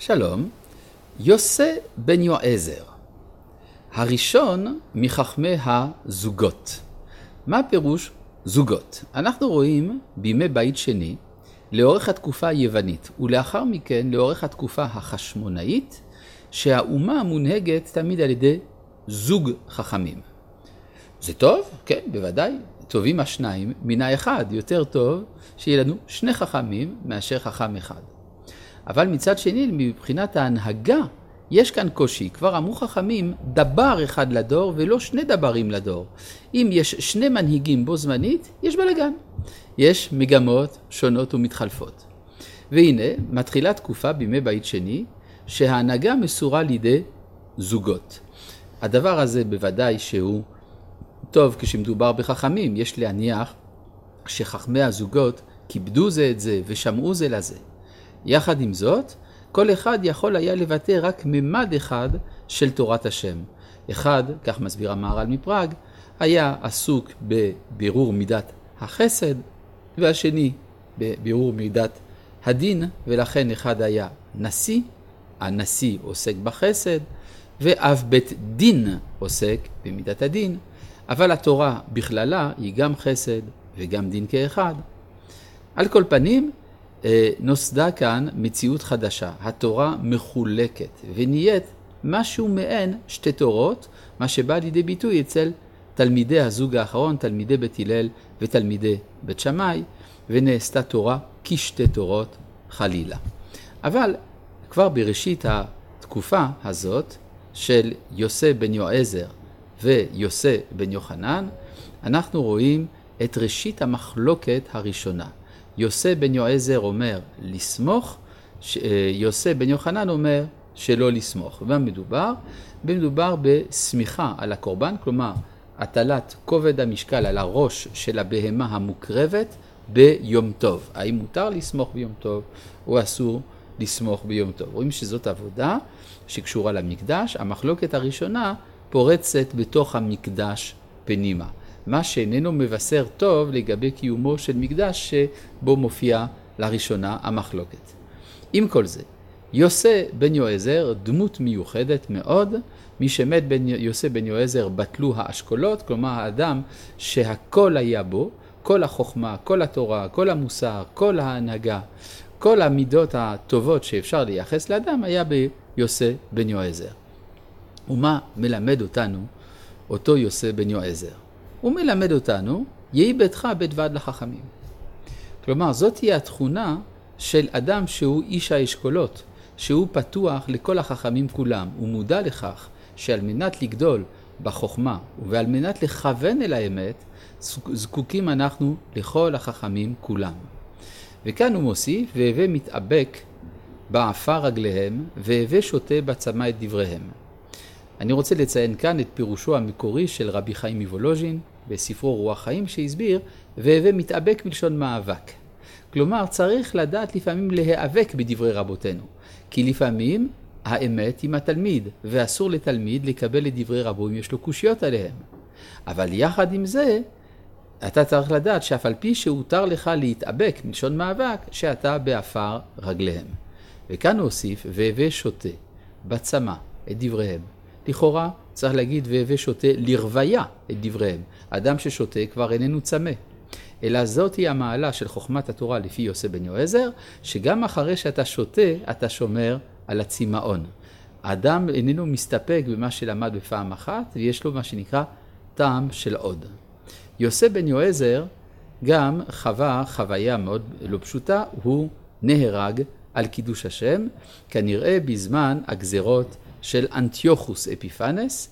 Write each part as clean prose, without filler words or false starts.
שלום, יוסי בן יועזר, הראשון מחכמי הזוגות. מה פירוש זוגות? אנחנו רואים בימי בית שני, לאורך התקופה היוונית, ולאחר מכן לאורך התקופה החשמונאית, שהאומה מונהגת תמיד על ידי זוג חכמים. זה טוב? כן, בוודאי. טובים השניים מן האחד. יותר טוב שיהיה לנו שני חכמים מאשר חכם אחד. אבל מצד שני, מבחינת ההנהגה, יש כאן קושי. כבר אמרו חכמים, דבר אחד לדור ולא שני דברים לדור. אם יש שני מנהיגים בו זמנית, יש בלגן. יש מגמות שונות ומתחלפות. והנה, מתחילה תקופה בימי בית שני, שההנהגה מסורה לידי זוגות. הדבר הזה בוודאי שהוא טוב כשמדובר בחכמים. יש להניח שחכמי הזוגות כיבדו זה את זה ושמעו זה לזה. יחד עם זאת, כל אחד יכול היה לבטא רק ממד אחד של תורת השם. אחד, כך מסביר המהר"ל מפראג, היה עסוק בבירור מידת החסד, והשני בבירור מידת הדין, ולכן אחד היה נשיא, הנשיא עוסק בחסד, ואב בית דין עוסק במידת הדין, אבל התורה בכללה היא גם חסד וגם דין כאחד. על כל פנים, נוסדה כאן מציאות חדשה. התורה מחולקת ונהיית משהו מעין שתי תורות, מה שבא לידי ביטוי אצל תלמידי הזוג האחרון, תלמידי בית הלל ותלמידי בית שמאי, ונעשתה תורה כשתי תורות חלילה. אבל כבר בראשית התקופה הזאת של יוסי בן יועזר ויוסי בן יוחנן, אנחנו רואים את ראשית המחלוקת הראשונה. יוסי בן יועזר אומר לסמוך, יוסי בן יוחנן אומר שלא לסמוך. ומה מדובר? מדובר בסמיכה על הקורבן, כלומר, הטלת כובד המשקל על הראש של הבהמה המוקרבת ביום טוב. האם מותר לסמוך ביום טוב או אסור לסמוך ביום טוב? רואים שזאת עבודה שקשורה למקדש. המחלוקת הראשונה פורצת בתוך המקדש פנימה. מה שאיננו מבשר טוב לגבי קיומו של מקדש שבו מופיע לראשונה המחלוקת. עם כל זה, יוסי בן יועזר דמות מיוחדת מאוד. מי שמת יוסי בן יועזר בטלו האשכולות, כלומר האדם שהכל היה בו, כל החוכמה, כל התורה, כל המוסר, כל ההנהגה, כל המידות הטובות שאפשר לייחס לאדם היה ביוסי בן יועזר. ומה מלמד אותנו אותו יוסי בן יועזר? הוא מלמד אותנו, יהי ביתך בית ועד לחכמים. כלומר, זאת היא התכונה של אדם שהוא איש האשכולות, שהוא פתוח לכל החכמים כולם. הוא מודע לכך שעל מנת לגדול בחוכמה ועל מנת לכוון אל האמת, זקוקים אנחנו לכל החכמים כולם. וכאן הוא מוסיף, והווה מתאבק בעפר רגליהם, והווה שותה בצמא את דבריהם. אני רוצה לציין כאן את פירושו המקורי של רבי חיים מוולוז'ין בספרו רוח חיים, שהסביר והווה מתאבק מלשון מאבק. כלומר, צריך לדעת לפעמים להיאבק בדברי רבותינו, כי לפעמים האמת עם התלמיד, ואסור לתלמיד לקבל את דברי רבו אם יש לו קושיות עליהם. אבל יחד עם זה, אתה צריך לדעת שאף על פי שהותר לך להתאבק מלשון מאבק, שאתה בעפר רגליהם. וכאן הוא הוסיף, והווה שותה בצמא את דבריהם. לכאורה צריך להגיד והווה שותה לרוויה את דבריהם. אדם ששותה כבר איננו צמא. אלא זאת היא המעלה של חוכמת התורה לפי יוסי בן יועזר, שגם אחרי שאתה שותה, אתה שומר על הצמאון. האדם איננו מסתפק במה שלמד בפעם אחת, ויש לו מה שנקרא טעם של עוד. יוסי בן יועזר גם חווה חוויה מאוד לא פשוטה, הוא נהרג על קידוש השם, כנראה בזמן הגזרות של אנטיוכוס אפיפנס,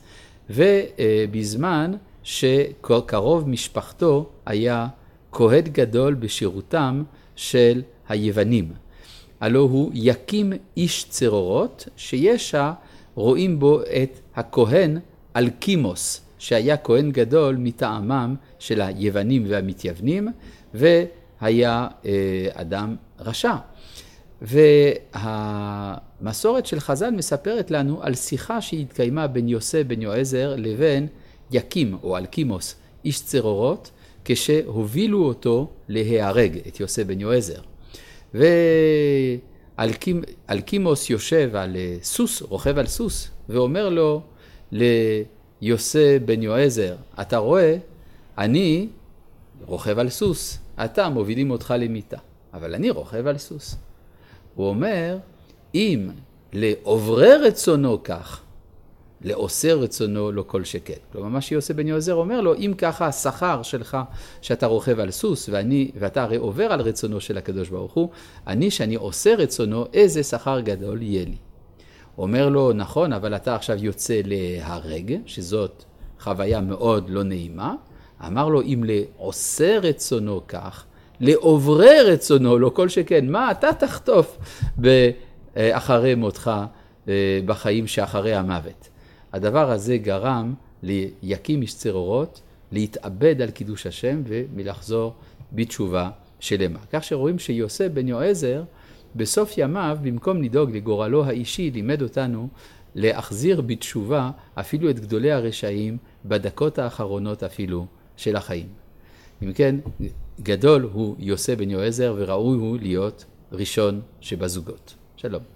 ובזמן שקרוב משפחתו היה כהן גדול בשירותם של היוונים. הלא הוא יקים איש צרורות, שישע רואים בו את הכהן אלקימוס, שהיה כהן גדול מטעמם של היוונים והמתייוונים, והיה אדם רשע. והמסורת של חז"ל מספרת לנו על שיחה שהתקיימה בין יוסי בן יועזר לבין יקים או אלקימוס, איש צרורות, כשהובילו אותו להיהרג, את יוסי בן יועזר. אלקימוס יושב על סוס, רוכב על סוס, ואומר לו ליוסי בן יועזר, אתה רואה, אני רוכב על סוס, אתה מובילים אותך למיטה, אבל אני רוכב על סוס. הוא אומר, אם לעוברי רצונו כך, לעושה רצונו לא כל שכן. כלומר, מה שיוסי בן יועזר אומר לו, אם ככה השכר שלך שאתה רוכב על סוס, ואתה הרי עובר על רצונו של הקדוש ברוך הוא, שאני עושה רצונו, איזה שכר גדול יהיה לי. אומר לו, נכון, אבל אתה עכשיו יוצא להרג, שזאת חוויה מאוד לא נעימה. אמר לו, אם לעושה רצונו כך, לעוברי רצונו לא כל שכן, מה אתה תחטוף אחרי מותך בחיים שאחרי המוות. הדבר הזה גרם ליקים איש צרורות להתאבד על קידוש השם ומלחזור בתשובה שלמה. כך שרואים שיוסי בן יועזר בסוף ימיו, במקום לדאוג לגורלו האישי, לימד אותנו להחזיר בתשובה אפילו את גדולי הרשעים בדקות האחרונות אפילו של החיים. אם כן, גדול הוא יוסי בן יועזר וראוי הוא להיות ראשון שבזוגות. שלום.